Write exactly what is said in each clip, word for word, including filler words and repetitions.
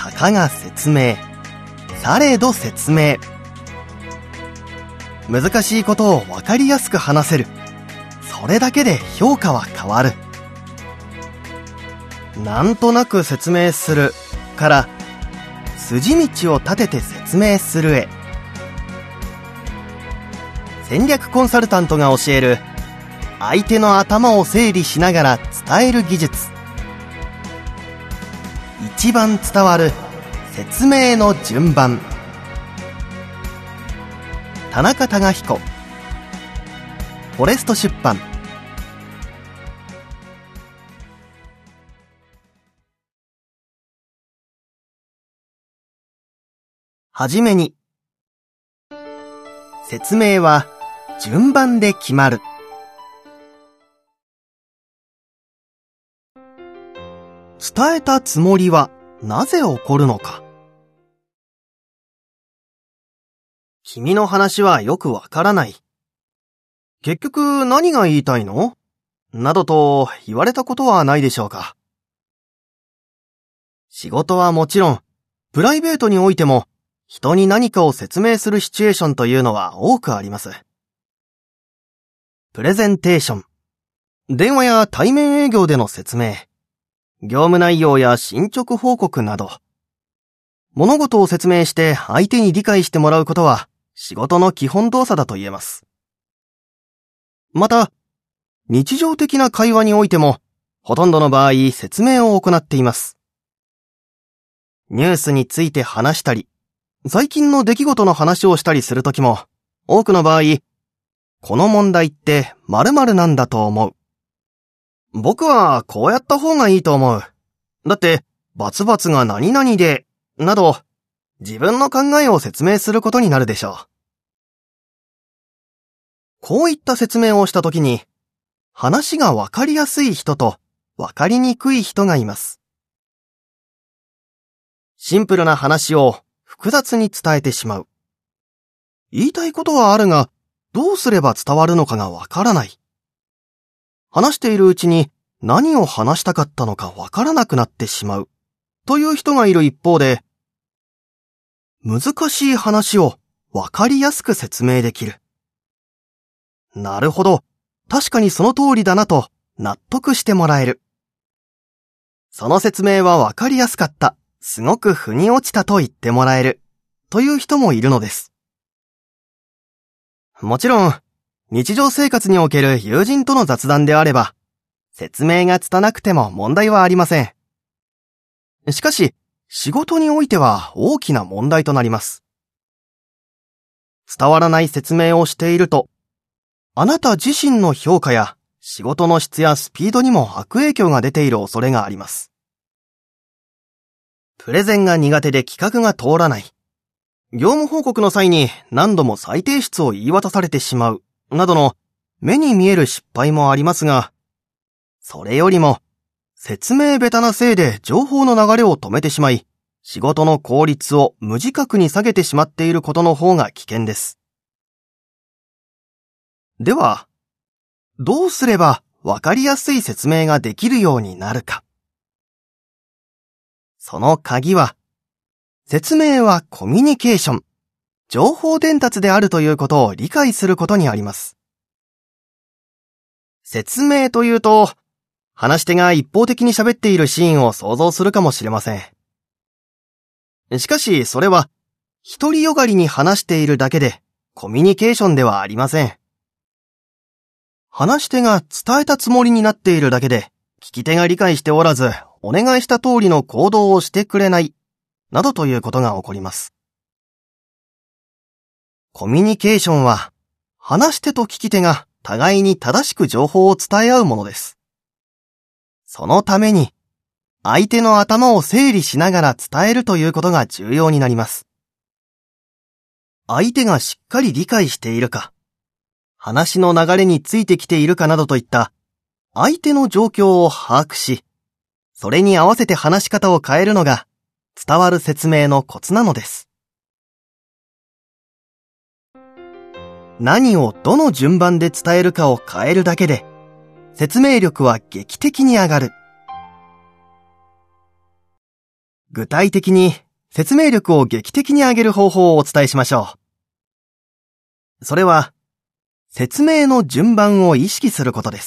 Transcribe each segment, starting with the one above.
たかが説明、されど説明。難しいことをわかりやすく話せる。それだけで評価は変わる。なんとなく説明するから筋道を立てて説明するへ。戦略コンサルタントが教える相手の頭を整理しながら伝える技術。一番伝わる説明の順番。田中貴彦、フォレスト出版。はじめに、説明は順番で決まる。伝えたつもりはなぜ起こるのか。君の話はよくわからない。結局何が言いたいの？などと言われたことはないでしょうか。仕事はもちろん、プライベートにおいても、人に何かを説明するシチュエーションというのは多くあります。プレゼンテーション、電話や対面営業での説明、業務内容や進捗報告など、物事を説明して相手に理解してもらうことは仕事の基本動作だと言えます。また、日常的な会話においても、ほとんどの場合説明を行っています。ニュースについて話したり、最近の出来事の話をしたりするときも、多くの場合、この問題って〇〇なんだと思う。僕はこうやった方がいいと思う。だって、バツバツが何々で、など、自分の考えを説明することになるでしょう。こういった説明をしたときに、話がわかりやすい人とわかりにくい人がいます。シンプルな話を複雑に伝えてしまう。言いたいことはあるが、どうすれば伝わるのかがわからない。話しているうちに何を話したかったのかわからなくなってしまう。という人がいる一方で、難しい話をわかりやすく説明できる。なるほど、確かにその通りだなと納得してもらえる。その説明はわかりやすかった。すごく腑に落ちたと言ってもらえる。という人もいるのです。もちろん、日常生活における友人との雑談であれば、説明が拙なくても問題はありません。しかし、仕事においては大きな問題となります。伝わらない説明をしていると、あなた自身の評価や仕事の質やスピードにも悪影響が出ている恐れがあります。プレゼンが苦手で企画が通らない。業務報告の際に何度も再提出を言い渡されてしまう。などの目に見える失敗もありますが、それよりも説明下手なせいで情報の流れを止めてしまい、仕事の効率を無自覚に下げてしまっていることの方が危険です。では、どうすればわかりやすい説明ができるようになるか。その鍵は、説明はコミュニケーション、情報伝達であるということを理解することにあります。説明というと、話し手が一方的に喋っているシーンを想像するかもしれません。しかし、それは、独りよがりに話しているだけで、コミュニケーションではありません。話し手が伝えたつもりになっているだけで、聞き手が理解しておらず、お願いした通りの行動をしてくれない、などということが起こります。コミュニケーションは、話し手と聞き手が互いに正しく情報を伝え合うものです。そのために、相手の頭を整理しながら伝えるということが重要になります。相手がしっかり理解しているか、話の流れについてきているかなどといった、相手の状況を把握し、それに合わせて話し方を変えるのが、伝わる説明のコツなのです。何をどの順番で伝えるかを変えるだけで、説明力は劇的に上がる。 具体的に説明力を劇的に上げる方法をお伝えしましょう。それは、説明の順番を意識することです。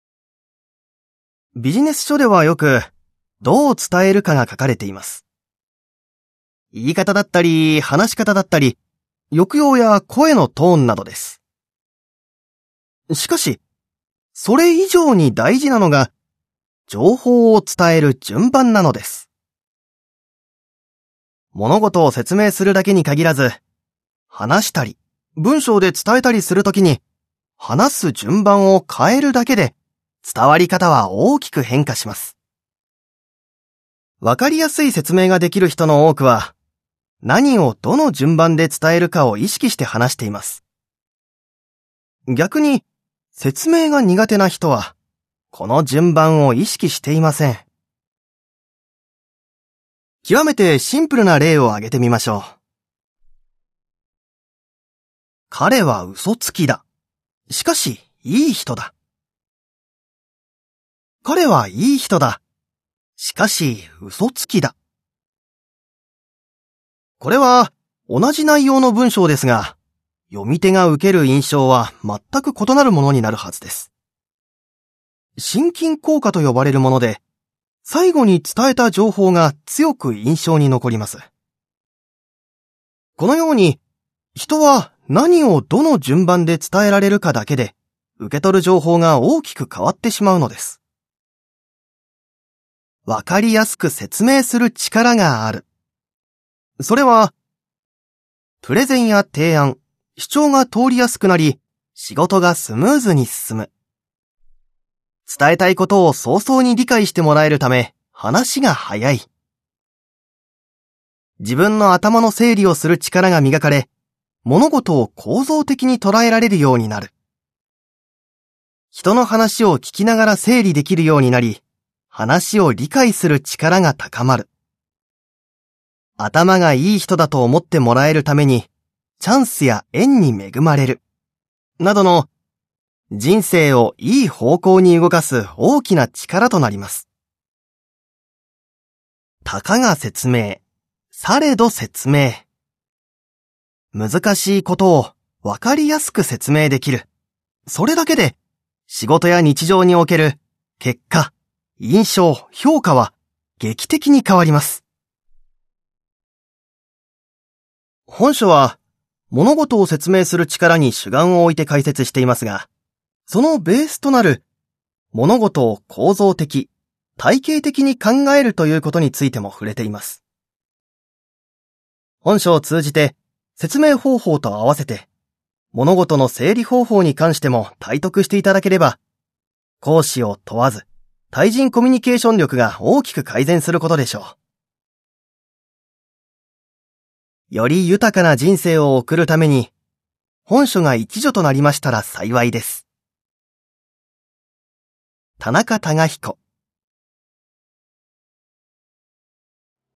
ビジネス書ではよく、どう伝えるかが書かれています。言い方だったり、話し方だったり、抑揚や声のトーンなどです。しかし、それ以上に大事なのが、情報を伝える順番なのです。物事を説明するだけに限らず、話したり、文章で伝えたりするときに、話す順番を変えるだけで、伝わり方は大きく変化します。わかりやすい説明ができる人の多くは、何をどの順番で伝えるかを意識して話しています。逆に、説明が苦手な人は、この順番を意識していません。極めてシンプルな例を挙げてみましょう。彼は嘘つきだ。しかし、いい人だ。彼はいい人だ。しかし、嘘つきだ。これは、同じ内容の文章ですが、読み手が受ける印象は全く異なるものになるはずです。心筋効果と呼ばれるもので、最後に伝えた情報が強く印象に残ります。このように、人は何をどの順番で伝えられるかだけで、受け取る情報が大きく変わってしまうのです。わかりやすく説明する力がある。それは、プレゼンや提案、主張が通りやすくなり、仕事がスムーズに進む。伝えたいことを早々に理解してもらえるため、話が早い。自分の頭の整理をする力が磨かれ、物事を構造的に捉えられるようになる。人の話を聞きながら整理できるようになり、話を理解する力が高まる。頭がいい人だと思ってもらえるために、チャンスや縁に恵まれる。などの、人生をいい方向に動かす大きな力となります。たかが説明、されど説明。難しいことをわかりやすく説明できる。それだけで、仕事や日常における結果、印象、評価は劇的に変わります。本書は物事を説明する力に主眼を置いて解説していますが、そのベースとなる物事を構造的、体系的に考えるということについても触れています。本書を通じて説明方法と合わせて物事の整理方法に関しても体得していただければ、講師を問わず対人コミュニケーション力が大きく改善することでしょう。より豊かな人生を送るために、本書が一助となりましたら幸いです。田中貴彦